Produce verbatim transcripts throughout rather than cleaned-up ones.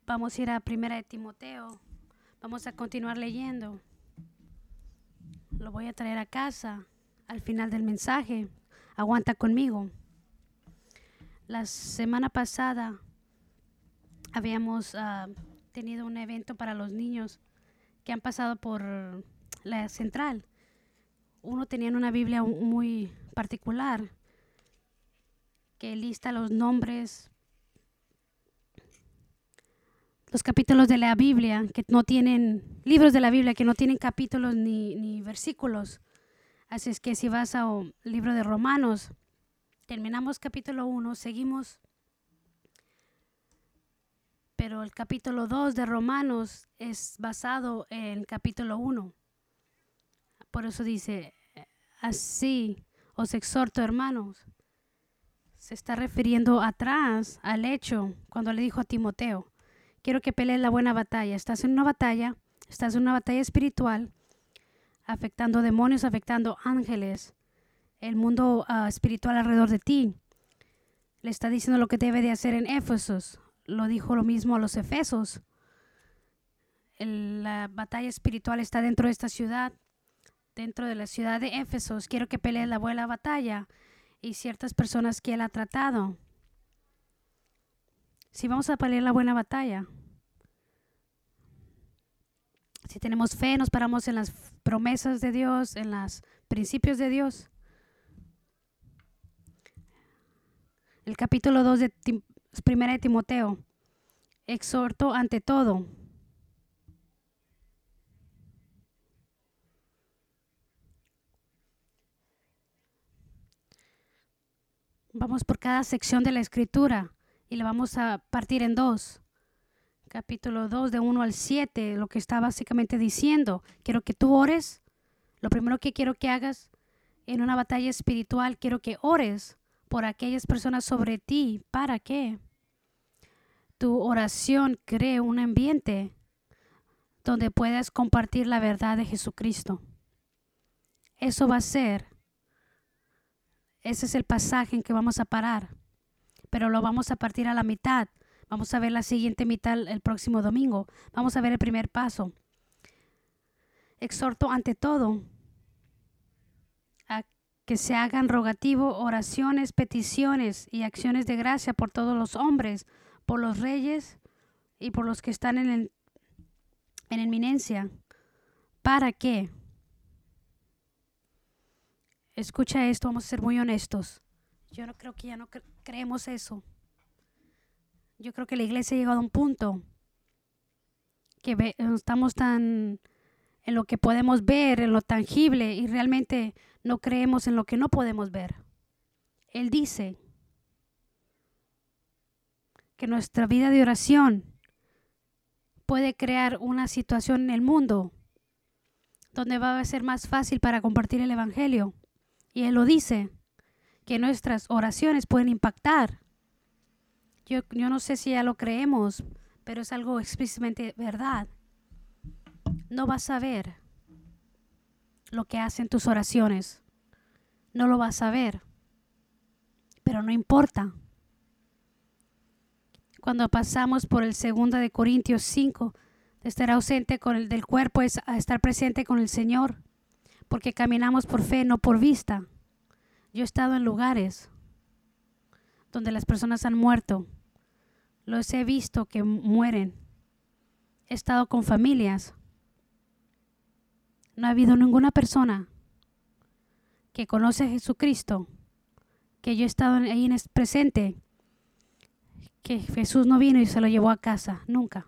Vamos a ir a Primera de Timoteo. Vamos a continuar leyendo. Lo voy a traer a casa al final del mensaje. Aguanta conmigo. La semana pasada habíamos uh, tenido un evento para los niños que han pasado por la central. Uno tenía una Biblia muy particular que lista los nombres, los capítulos de la Biblia que no tienen, libros de la Biblia que no tienen capítulos ni, ni versículos. Así es que si vas al libro de Romanos, terminamos capítulo uno, seguimos, pero el capítulo dos de Romanos es basado en el capítulo uno. Por eso dice, así os exhorto, hermanos. Se está refiriendo atrás al hecho cuando le dijo a Timoteo, quiero que pelees la buena batalla. Estás en una batalla, estás en una batalla espiritual, afectando demonios, afectando ángeles, el mundo uh, espiritual alrededor de ti. Le está diciendo lo que debe de hacer en Éfesos. Lo dijo lo mismo a los Efesos. El, la batalla espiritual está dentro de esta ciudad, dentro de la ciudad de Éfesos. Quiero que pelees la buena batalla. Y ciertas personas que él ha tratado. Si vamos a pelear la buena batalla, si tenemos fe, nos paramos en las promesas de Dios, en los principios de Dios. El capítulo dos de Tim, Primera de Timoteo, exhorto ante todo. Vamos por cada sección de la escritura y la vamos a partir en dos. Capítulo dos de uno al siete, lo que está básicamente diciendo. Quiero que tú ores. Lo primero que quiero que hagas en una batalla espiritual, quiero que ores por aquellas personas sobre ti. ¿Para qué? Tu oración cree un ambiente donde puedas compartir la verdad de Jesucristo. Eso va a ser. Ese es el pasaje en que vamos a parar, pero lo vamos a partir a la mitad. Vamos a ver la siguiente mitad el próximo domingo. Vamos a ver el primer paso. Exhorto ante todo a que se hagan rogativo, oraciones, peticiones y acciones de gracia por todos los hombres, por los reyes y por los que están en, el, en eminencia. ¿Para qué? Escucha esto, vamos a ser muy honestos. Yo no creo que ya no cre- creemos eso. Yo creo que la iglesia ha llegado a un punto que ve, estamos tan en lo que podemos ver, en lo tangible, y realmente no creemos en lo que no podemos ver. Él dice que nuestra vida de oración puede crear una situación en el mundo donde va a ser más fácil para compartir el evangelio. Y Él lo dice, que nuestras oraciones pueden impactar. Yo, yo no sé si ya lo creemos, pero es algo explícitamente verdad. No vas a ver lo que hacen tus oraciones. No lo vas a ver. Pero no importa. Cuando pasamos por el segundo de Corintios cinco, de estar ausente con el del cuerpo es a estar presente con el Señor. Porque caminamos por fe, no por vista. Yo he estado en lugares donde las personas han muerto. Los he visto que mueren. He estado con familias. No ha habido ninguna persona que conoce a Jesucristo, que yo he estado ahí en presente, que Jesús no vino y se lo llevó a casa. Nunca.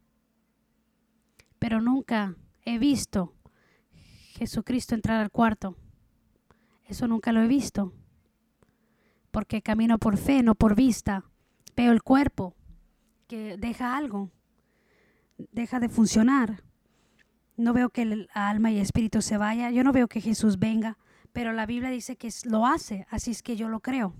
Pero nunca he visto Jesucristo entrar al cuarto. Eso nunca lo he visto. Porque camino por fe, no por vista. Veo el cuerpo que deja algo. Deja de funcionar. No veo que el alma y el espíritu se vaya. Yo no veo que Jesús venga. Pero la Biblia dice que lo hace. Así es que yo lo creo.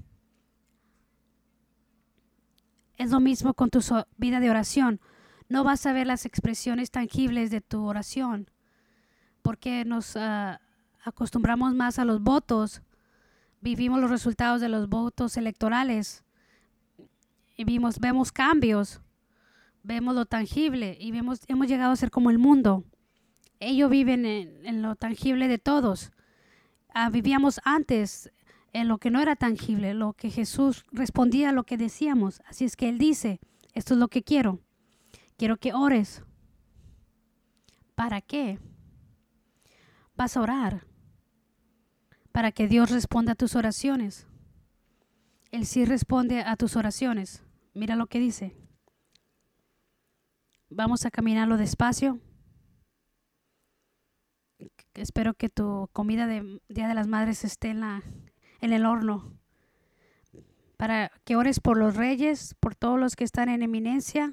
Es lo mismo con tu vida de oración. No vas a ver las expresiones tangibles de tu oración. Porque nos uh, acostumbramos más a los votos, vivimos los resultados de los votos electorales y vimos, vemos cambios, vemos lo tangible y vemos, hemos llegado a ser como el mundo. Ellos viven en, en lo tangible de todos. Ah, vivíamos antes en lo que no era tangible, lo que Jesús respondía a lo que decíamos. Así es que Él dice, esto es lo que quiero. Quiero que ores. ¿Para qué? Vas a orar para que Dios responda a tus oraciones. Él sí responde a tus oraciones. Mira lo que dice. Vamos a caminarlo despacio. Espero que tu comida de Día de las Madres esté en, la, en el horno. Para que ores por los reyes, por todos los que están en eminencia.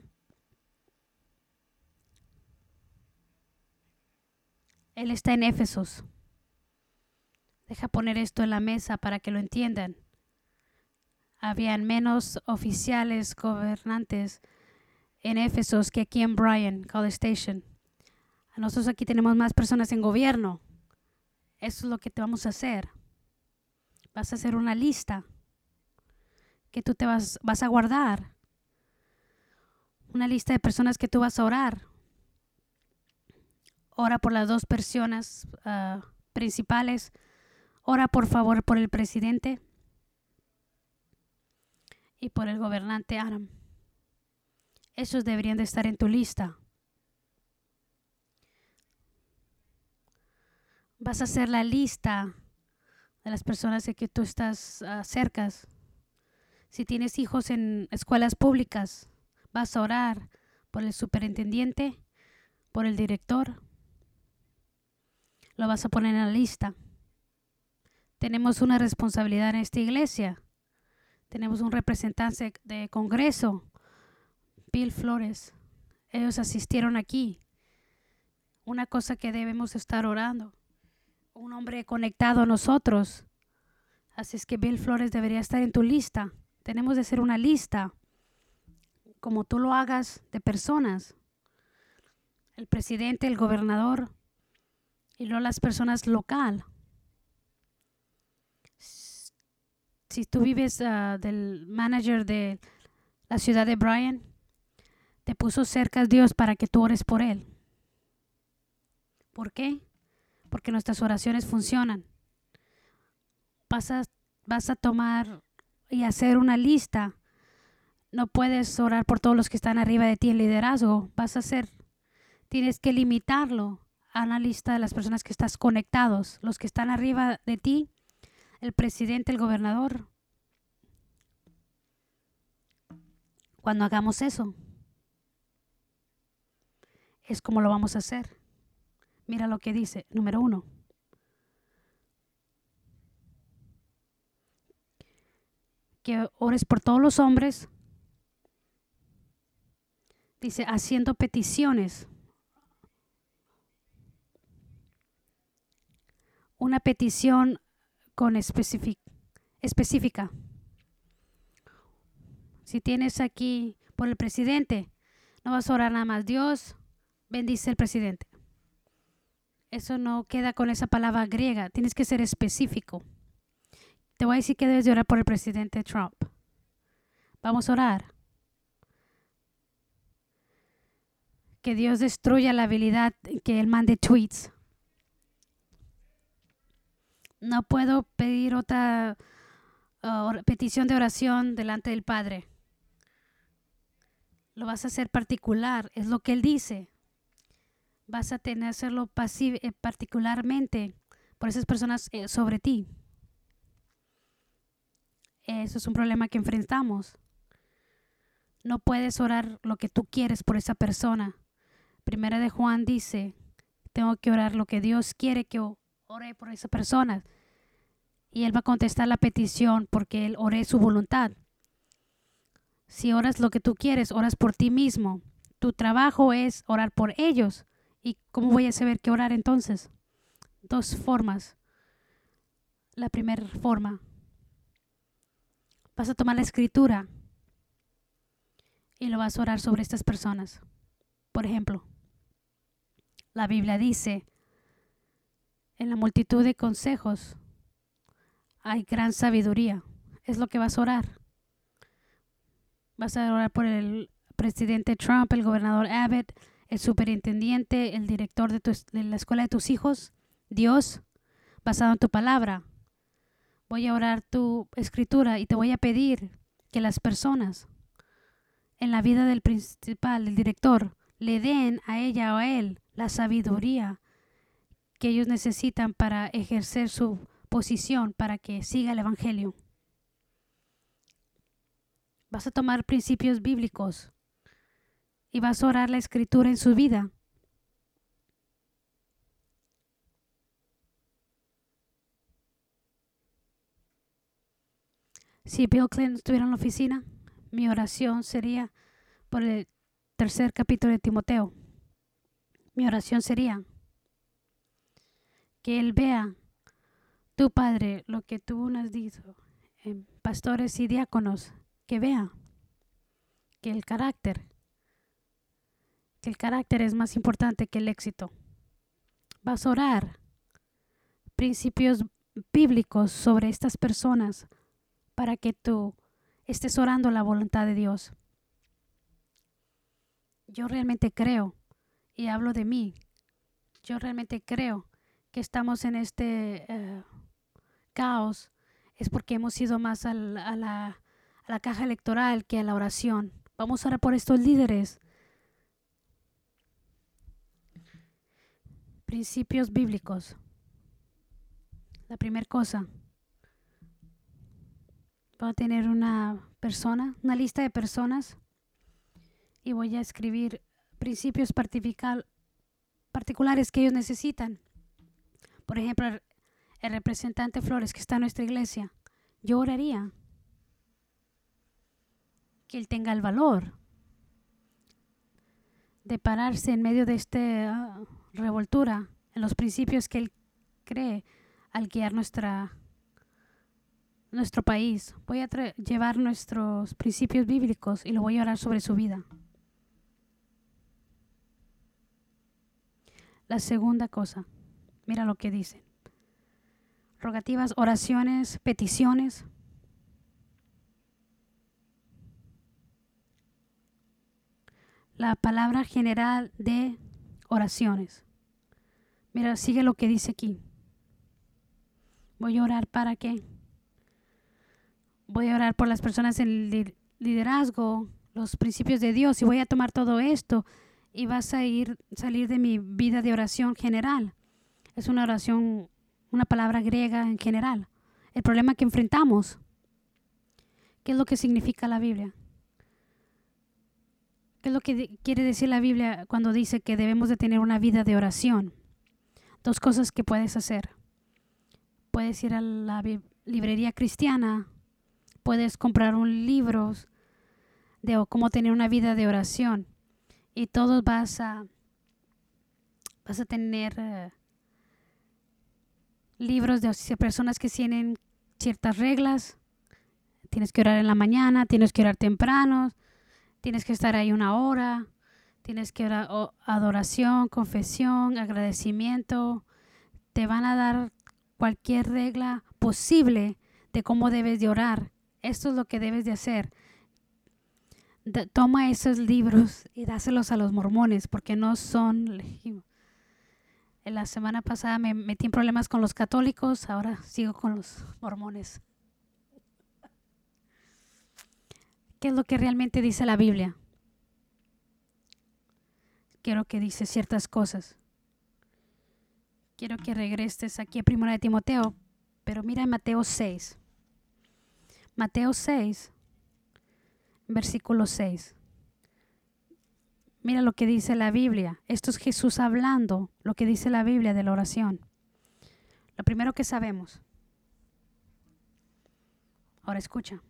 Él está en Éfesos. Deja poner esto en la mesa para que lo entiendan. Habían menos oficiales gobernantes en Éfesos que aquí en Bryan, College Station. Nosotros aquí tenemos más personas en gobierno. Eso es lo que te vamos a hacer. Vas a hacer una lista que tú te vas, vas a guardar. Una lista de personas que tú vas a orar. Ora por las dos personas uh, principales. Ora por favor por el presidente y por el gobernante Adam. Esos deberían de estar en tu lista. Vas a hacer la lista de las personas de que tú estás uh, cerca. Si tienes hijos en escuelas públicas, vas a orar por el superintendente, por el director. Lo vas a poner en la lista. Tenemos una responsabilidad en esta iglesia. Tenemos un representante de Congreso, Bill Flores. Ellos asistieron aquí. Una cosa que debemos estar orando. Un hombre conectado a nosotros. Así es que Bill Flores debería estar en tu lista. Tenemos de hacer una lista, como tú lo hagas, de personas. El presidente, el gobernador y luego las personas local. Si tú vives uh, del manager de la ciudad de Bryan, te puso cerca a Dios para que tú ores por él. ¿Por qué? Porque nuestras oraciones funcionan. Vas a, vas a tomar y hacer una lista. No puedes orar por todos los que están arriba de ti en liderazgo. Vas a hacer, tienes que limitarlo a una lista de las personas que estás conectados. Los que están arriba de ti, el presidente, el gobernador. Cuando hagamos eso, es como lo vamos a hacer. Mira lo que dice, número uno. Que ores por todos los hombres. Dice, haciendo peticiones. Una petición con especific- específica. Si tienes aquí por el presidente, no vas a orar nada más. Dios bendice al presidente. Eso no queda con esa palabra griega. Tienes que ser específico. Te voy a decir que debes de orar por el presidente Trump. Vamos a orar. Que Dios destruya la habilidad que él mande tweets. No puedo pedir otra uh, petición de oración delante del Padre. Lo vas a hacer particular. Es lo que él dice. Vas a tener que hacerlo pasivo, eh, particularmente por esas personas eh, sobre ti. Eso es un problema que enfrentamos. No puedes orar lo que tú quieres por esa persona. Primera de Juan dice, tengo que orar lo que Dios quiere que ore por esa persona. Y Él va a contestar la petición porque Él oré su voluntad. Si oras lo que tú quieres, oras por ti mismo. Tu trabajo es orar por ellos. ¿Y cómo voy a saber qué orar entonces? Dos formas. La primera forma. Vas a tomar la escritura y lo vas a orar sobre estas personas. Por ejemplo, la Biblia dice, en la multitud de consejos hay gran sabiduría. Es lo que vas a orar. Vas a orar por el presidente Trump, el gobernador Abbott, el superintendente, el director de, tu, de la escuela de tus hijos. Dios, basado en tu palabra, voy a orar tu escritura y te voy a pedir que las personas en la vida del principal, del director, le den a ella o a él la sabiduría que ellos necesitan para ejercer su posición, para que siga el evangelio. Vas a tomar principios bíblicos y vas a orar la escritura en su vida. Si Bill Clinton estuviera en la oficina, mi oración sería por el tercer capítulo de Timoteo. Mi oración sería que él vea, tu Padre, lo que tú nos has dicho, en pastores y diáconos, que vea que el carácter, que el carácter es más importante que el éxito. Vas a orar principios bíblicos sobre estas personas para que tú estés orando la voluntad de Dios. Yo realmente creo, y hablo de mí, yo realmente creo que estamos en este uh, caos es porque hemos ido más al, a, la, a la caja electoral que a la oración. Vamos a orar por estos líderes. Principios bíblicos. La primera cosa, voy a tener una persona, una lista de personas y voy a escribir principios particulares que ellos necesitan. Por ejemplo, el, el representante Flores que está en nuestra iglesia, yo oraría que él tenga el valor de pararse en medio de esta uh, revoltura en los principios que él cree al guiar nuestra, nuestro país. Voy a llevar nuestros principios bíblicos y lo voy a orar sobre su vida. La segunda cosa, mira lo que dice. Rogativas, oraciones, peticiones. La palabra general de oraciones. Mira, sigue lo que dice aquí. Voy a orar para qué. Voy a orar por las personas en el liderazgo, los principios de Dios, y voy a tomar todo esto y vas a ir salir de mi vida de oración general. Es una oración, una palabra griega en general. El problema que enfrentamos. ¿Qué es lo que significa la Biblia? ¿Qué es lo que de- quiere decir la Biblia cuando dice que debemos de tener una vida de oración? Dos cosas que puedes hacer. Puedes ir a la bi- librería cristiana, puedes comprar un libro de o cómo tener una vida de oración y todos vas a vas a tener uh, libros de personas que tienen ciertas reglas. Tienes que orar en la mañana, tienes que orar temprano, tienes que estar ahí una hora, tienes que orar oh, adoración, confesión, agradecimiento. Te van a dar cualquier regla posible de cómo debes de orar. Esto es lo que debes de hacer. De, toma esos libros y dáselos a los mormones porque no son legítimos. En la semana pasada me metí en problemas con los católicos, ahora sigo con los mormones. ¿Qué es lo que realmente dice la Biblia? Quiero que dice ciertas cosas. Quiero que regreses aquí a Primera de Timoteo, pero mira en Mateo seis. Mateo seis, versículo seis. Mira lo que dice la Biblia. Esto es Jesús hablando, lo que dice la Biblia de la oración. Lo primero que sabemos. Ahora escucha.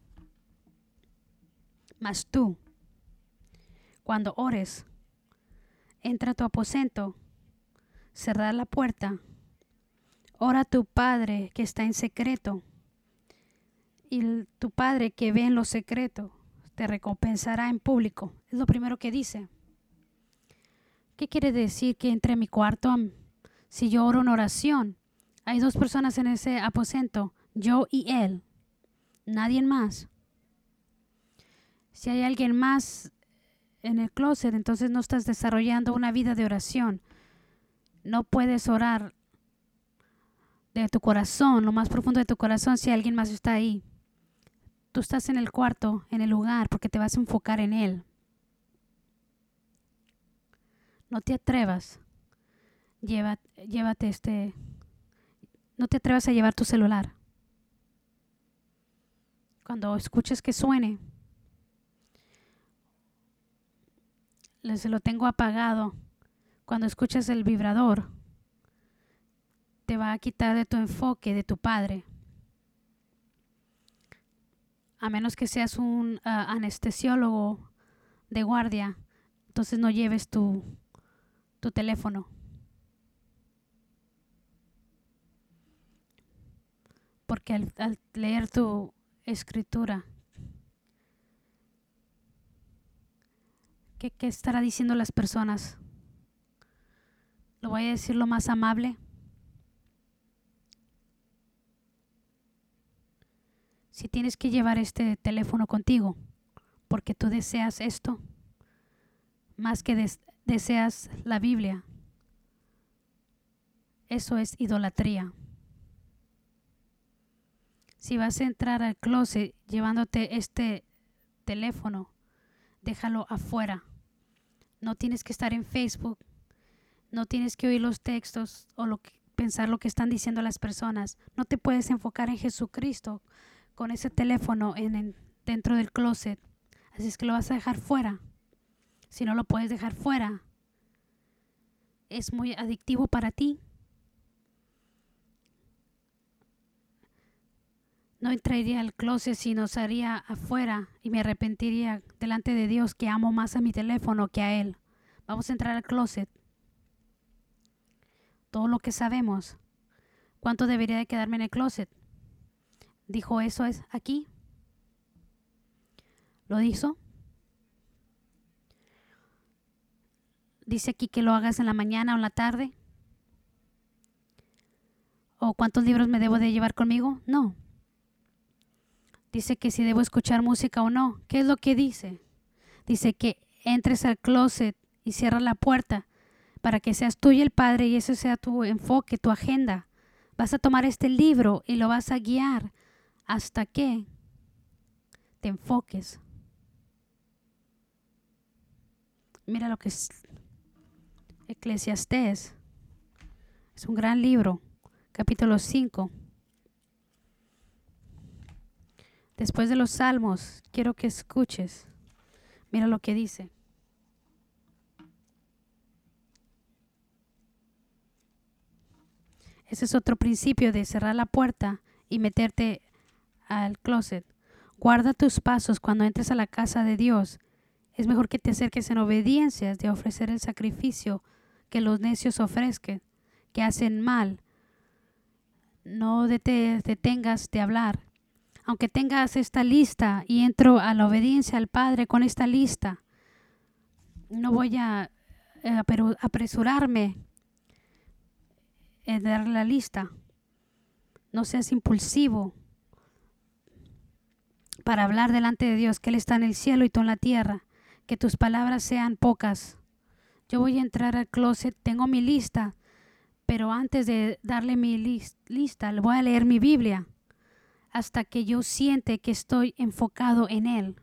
Mas tú, cuando ores, entra a tu aposento, cerrar la puerta, ora a tu Padre que está en secreto, y tu Padre que ve en lo secreto te recompensará en público. Es lo primero que dice. ¿Qué quiere decir que entre a mi cuarto? Si yo oro una oración, hay dos personas en ese aposento, yo y Él, nadie más. Si hay alguien más en el closet, entonces no estás desarrollando una vida de oración. No puedes orar de tu corazón, lo más profundo de tu corazón, si alguien más está ahí. Tú estás en el cuarto, en el lugar, porque te vas a enfocar en Él. No te atrevas. Lleva, llévate este... No te atrevas a llevar tu celular. Cuando escuches que suene, se lo tengo apagado. Cuando escuches el vibrador, te va a quitar de tu enfoque, de tu Padre. A menos que seas un uh, anestesiólogo de guardia, entonces no lleves tu, tu teléfono. Porque al, al leer tu escritura, ¿qué, qué estará diciendo las personas? Lo voy a decir lo más amable. Si tienes que llevar este teléfono contigo porque tú deseas esto más que des- deseas la Biblia, eso es idolatría. Si vas a entrar al closet llevándote este teléfono, déjalo afuera. No tienes que estar en Facebook, no tienes que oír los textos o lo que, pensar lo que están diciendo las personas. No te puedes enfocar en Jesucristo con ese teléfono en, en, dentro del closet. Así es que lo vas a dejar fuera. Si no lo puedes dejar fuera, es muy adictivo para ti. No entraría al closet, sino estaría afuera y me arrepentiría delante de Dios que amo más a mi teléfono que a Él. Vamos a entrar al closet. Todo lo que sabemos. ¿Cuánto debería de quedarme en el closet? ¿Dijo eso es aquí? ¿Lo hizo? ¿Dice aquí que lo hagas en la mañana o en la tarde? ¿O cuántos libros me debo de llevar conmigo? No. Dice que si debo escuchar música o no. ¿Qué es lo que dice? Dice que entres al closet y cierras la puerta para que seas tú y el Padre y ese sea tu enfoque, tu agenda. Vas a tomar este libro y lo vas a guiar hasta que te enfoques. Mira lo que es Eclesiastés. Es un gran libro, capítulo cinco. Después de los Salmos, quiero que escuches. Mira lo que dice. Ese es otro principio de cerrar la puerta y meterte al closet. Guarda tus pasos cuando entres a la casa de Dios. Es mejor que te acerques en obediencia de ofrecer el sacrificio que los necios ofrezcan, que hacen mal. No te detengas de hablar. Aunque tengas esta lista y entro a la obediencia al Padre con esta lista, no voy a eh, apresurarme en dar la lista. No seas impulsivo para hablar delante de Dios, que Él está en el cielo y tú en la tierra. Que tus palabras sean pocas. Yo voy a entrar al closet, tengo mi lista, pero antes de darle mi lis- lista, le voy a leer mi Biblia hasta que yo siente que estoy enfocado en Él.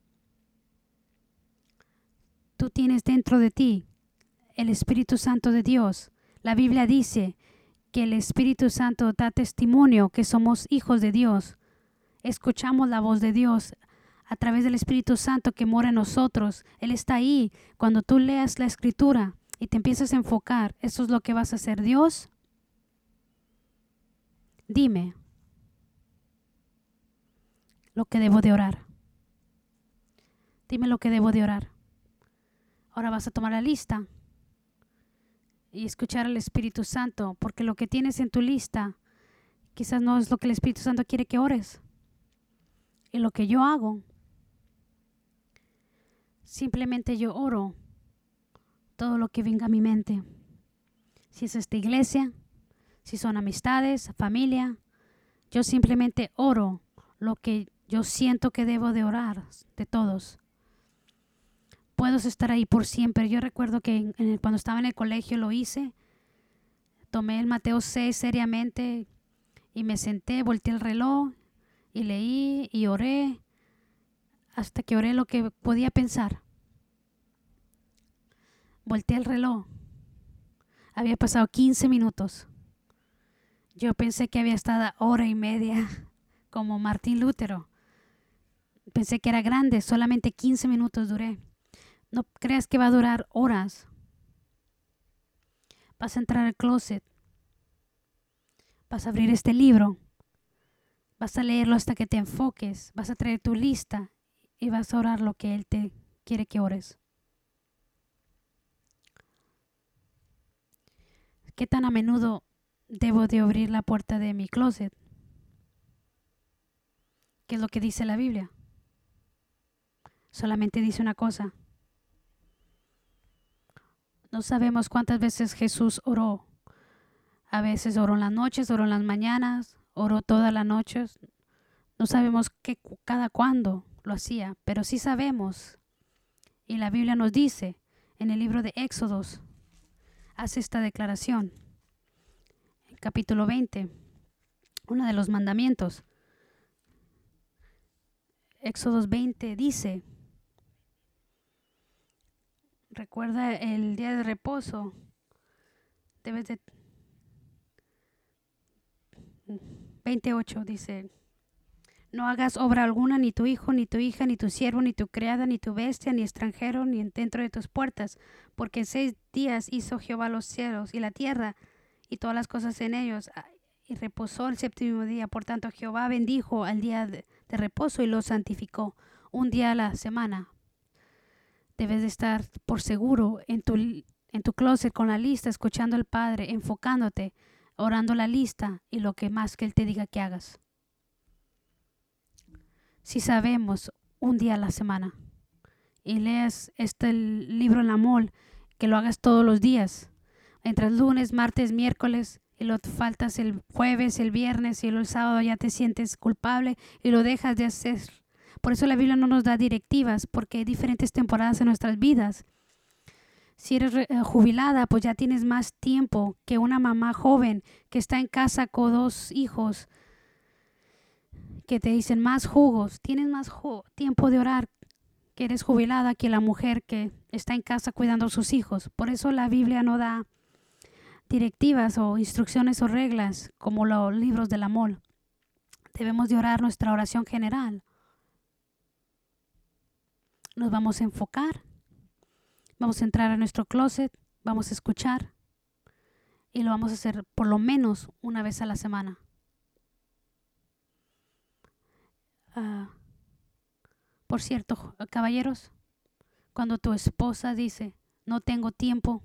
Tú tienes dentro de ti el Espíritu Santo de Dios. La Biblia dice que el Espíritu Santo da testimonio que somos hijos de Dios. Escuchamos la voz de Dios a través del Espíritu Santo que mora en nosotros. Él está ahí. Cuando tú leas la Escritura y te empiezas a enfocar, eso es lo que vas a hacer. Dios, dime lo que debo de orar. Dime lo que debo de orar. Ahora vas a tomar la lista y escuchar al Espíritu Santo, porque lo que tienes en tu lista quizás no es lo que el Espíritu Santo quiere que ores. Y lo que yo hago, simplemente yo oro todo lo que venga a mi mente. Si es esta iglesia, si son amistades, familia, yo simplemente oro lo que yo siento que debo de orar de todos. puedo estar ahí por siempre. Yo recuerdo que en, en el, cuando estaba en el colegio lo hice. Tomé el Mateo seis seriamente y me senté, volteé el reloj y leí y oré hasta que oré lo que podía pensar. Volteé el reloj. Había pasado quince minutos. Yo pensé que había estado hora y media, como Martín Lutero. Pensé que era grande, solamente quince minutos duré. No creas que va a durar horas. Vas a entrar al closet. Vas a abrir este libro. Vas a leerlo hasta que te enfoques. Vas a traer tu lista y vas a orar lo que Él te quiere que ores. ¿Qué tan a menudo debo de abrir la puerta de mi closet? ¿Qué es lo que dice la Biblia? Solamente dice una cosa. No sabemos cuántas veces Jesús oró. A veces oró en las noches, oró en las mañanas, oró todas las noches. No sabemos qué, cada cuándo lo hacía, pero sí sabemos. Y la Biblia nos dice en el libro de Éxodos, hace esta declaración. En capítulo veinte, uno de los mandamientos. Éxodos veinte dice, recuerda el día de reposo, debes de veintiocho dice, no hagas obra alguna, ni tu hijo, ni tu hija, ni tu siervo, ni tu criada, ni tu bestia, ni extranjero, ni dentro de tus puertas, porque en seis días hizo Jehová los cielos y la tierra y todas las cosas en ellos, y reposó el séptimo día. Por tanto, Jehová bendijo al día de, de reposo y lo santificó, un día a la semana. Debes de estar por seguro en tu, en tu closet con la lista, escuchando al Padre, enfocándote, orando la lista y lo que más que Él te diga que hagas. Si sabemos un día a la semana y leas este libro en la mall, que lo hagas todos los días, entre el lunes, martes, miércoles, y lo faltas el jueves, el viernes y el sábado ya te sientes culpable y lo dejas de hacer. Por eso la Biblia no nos da directivas, porque hay diferentes temporadas en nuestras vidas. Si eres jubilada, pues ya tienes más tiempo que una mamá joven que está en casa con dos hijos que te dicen más jugos. Tienes más ju- tiempo de orar que eres jubilada que la mujer que está en casa cuidando a sus hijos. Por eso la Biblia no da directivas o instrucciones o reglas como los libros del amor. Debemos de orar nuestra oración general. Nos vamos a enfocar. Vamos a entrar a nuestro closet, vamos a escuchar y lo vamos a hacer por lo menos una vez a la semana. Uh, por cierto, caballeros, cuando tu esposa dice, no tengo tiempo,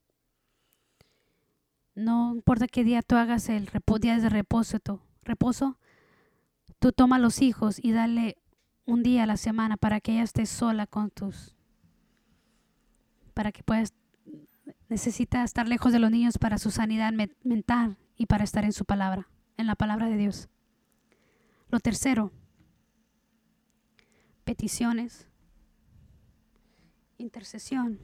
no importa qué día tú hagas el repo, día de reposo, tú, reposo, tú toma a los hijos y dale un día a la semana para que ella esté sola con tus para que puedas, necesita estar lejos de los niños para su sanidad me- mental y para estar en su palabra, en la palabra de Dios. Lo tercero, peticiones, intercesión.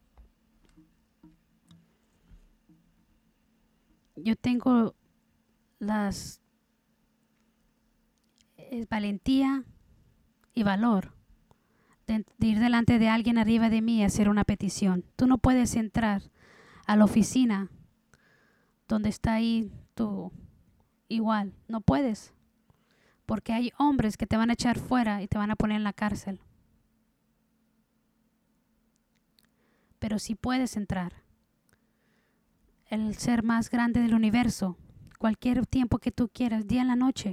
Yo tengo las eh, valentía y valor de, de ir delante de alguien arriba de mí y hacer una petición. Tú no puedes entrar a la oficina donde está ahí tú igual. No puedes. Porque hay hombres que te van a echar fuera y te van a poner en la cárcel. Pero sí puedes entrar. El ser más grande del universo, cualquier tiempo que tú quieras, día en la noche,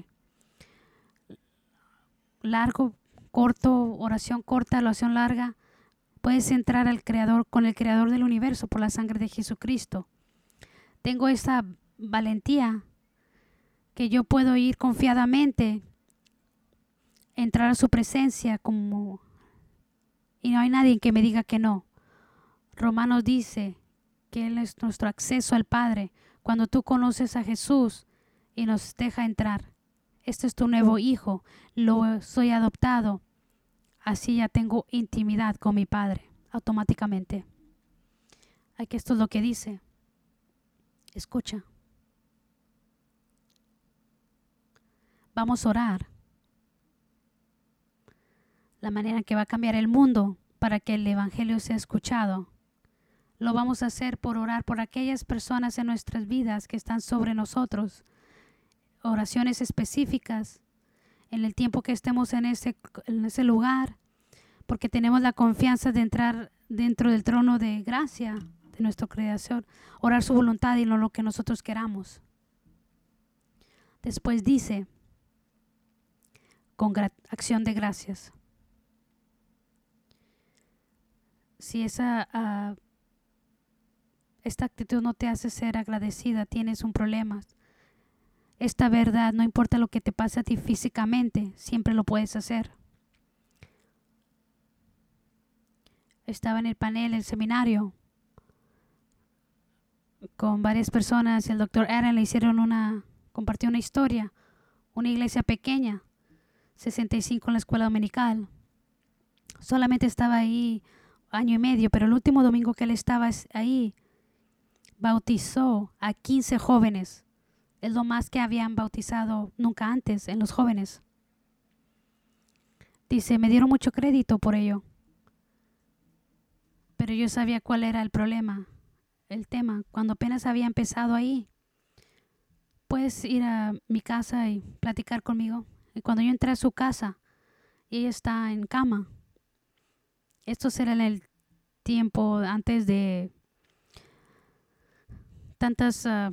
largo, corto, oración corta, oración larga, puedes entrar al creador, con el creador del universo por la sangre de Jesucristo. Tengo esa valentía que yo puedo ir confiadamente, entrar a su presencia como, y no hay nadie que me diga que no. Romanos dice que Él es nuestro acceso al Padre. Cuando tú conoces a Jesús y nos deja entrar, este es tu nuevo hijo, lo soy adoptado, así ya tengo intimidad con mi Padre. automáticamente. Aquí esto es lo que dice. Escucha. Vamos a orar. La manera en que va a cambiar el mundo para que el evangelio sea escuchado. Lo vamos a hacer por orar por aquellas personas en nuestras vidas que están sobre nosotros. Oraciones específicas en el tiempo que estemos en ese, en ese lugar, porque tenemos la confianza de entrar dentro del trono de gracia de nuestra creación, orar su voluntad y no lo que nosotros queramos. Después dice, con acción de gracias. Si esa uh, esta actitud no te hace ser agradecida, tienes un problema. Esta verdad, no importa lo que te pase a ti físicamente, siempre lo puedes hacer. Estaba en el panel, el seminario, con varias personas y el doctor Aaron le hicieron una, compartió una historia, una iglesia pequeña, sesenta y cinco en la escuela dominical. Solamente estaba ahí año y medio, pero el último domingo que él estaba ahí, bautizó a quince jóvenes. Es lo más que habían bautizado nunca antes en los jóvenes. Dice, me dieron mucho crédito por ello. Pero yo sabía cuál era el problema, el tema. Cuando apenas había empezado ahí, puedes ir a mi casa y platicar conmigo. Y cuando yo entré a su casa, y ella está en cama. Esto era en el tiempo antes de tantas... Uh,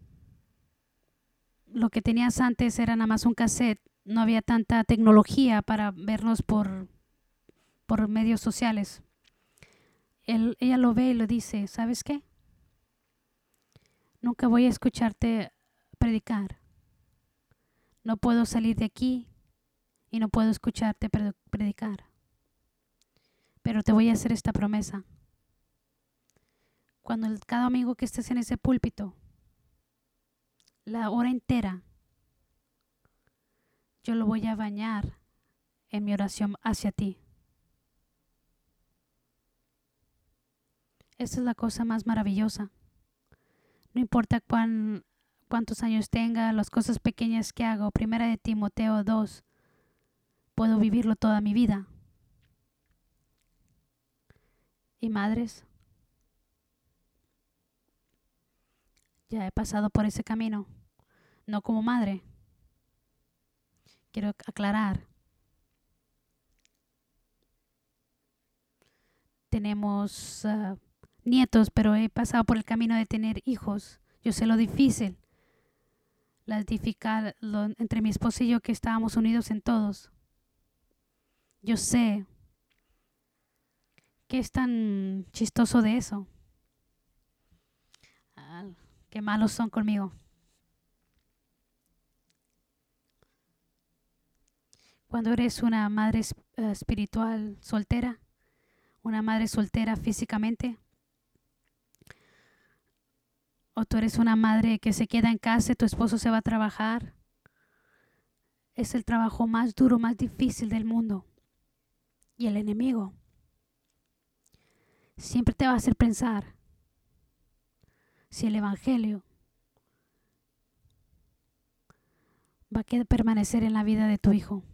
lo que tenías antes era nada más un cassette. No había tanta tecnología para vernos por, por medios sociales. Él, ella lo ve y lo dice, ¿sabes qué? Nunca voy a escucharte predicar. No puedo salir de aquí y no puedo escucharte predicar. Pero te voy a hacer esta promesa. Cuando el, cada domingo que estés en ese púlpito, la hora entera, yo lo voy a bañar en mi oración hacia ti. Esa es la cosa más maravillosa. No importa cuán, cuántos años tenga, las cosas pequeñas que hago, primera de Timoteo dos, puedo vivirlo toda mi vida. Y madres, ya he pasado por ese camino, no como madre. Quiero aclarar. Tenemos uh, nietos, pero he pasado por el camino de tener hijos. Yo sé lo difícil, la dificultad entre mi esposo y yo que estábamos unidos en todos. Yo sé qué es tan chistoso de eso. Ah, qué malos son conmigo. Cuando eres una madre uh, espiritual soltera, una madre soltera físicamente, o tú eres una madre que se queda en casa y tu esposo se va a trabajar, es el trabajo más duro, más difícil del mundo. Y el enemigo siempre te va a hacer pensar si el evangelio va a permanecer en la vida de tu hijo.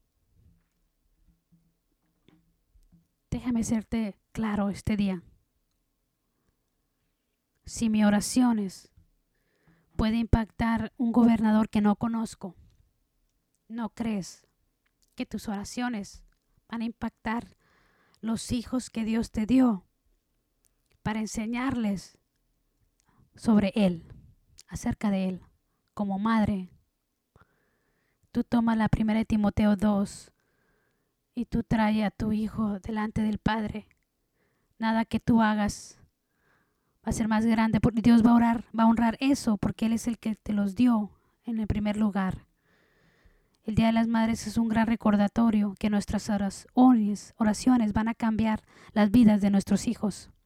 Déjame serte claro este día. Si mis oraciones pueden impactar un gobernador que no conozco, ¿no crees que tus oraciones van a impactar los hijos que Dios te dio para enseñarles sobre Él, acerca de Él? Como madre, tú tomas la primera de Timoteo dos y tú traes a tu hijo delante del Padre. Nada que tú hagas va a ser más grande, porque Dios va a orar, va a honrar eso, porque Él es el que te los dio en el primer lugar. El Día de las Madres es un gran recordatorio que nuestras oraciones, oraciones van a cambiar las vidas de nuestros hijos.